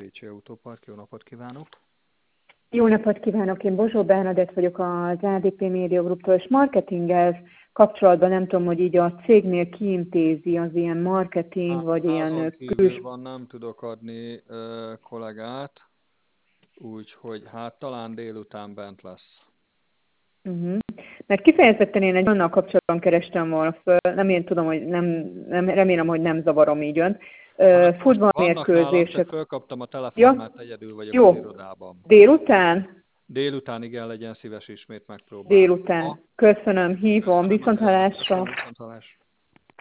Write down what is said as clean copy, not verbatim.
Bécsi Autópark. Jó napot kívánok! Jó napot kívánok! Én Bozsó Bernadett vagyok az ADP Media Grouptól, és marketinggel kapcsolatban nem tudom, hogy így a cégnél kiintézi az ilyen marketing, vagy Házon ilyen kívül van, nem tudok adni kollégát, úgyhogy hát talán délután bent lesz. Mert kifejezetten én egy annal kapcsolatban kerestem volna föl, nem én tudom, hogy nem remélem, hogy nem zavarom így önt. Vannak nálam, csak Futballmérkőzések. fölkaptam a telefon, Ja, mert egyedül vagyok az jó. irodában. Délután? Délután igen, legyen szíves ismét megpróbálni. Délután. Köszönöm, hívom. Köszönöm a türelmet, Viszonthallásra. köszönöm, viszonthallásra.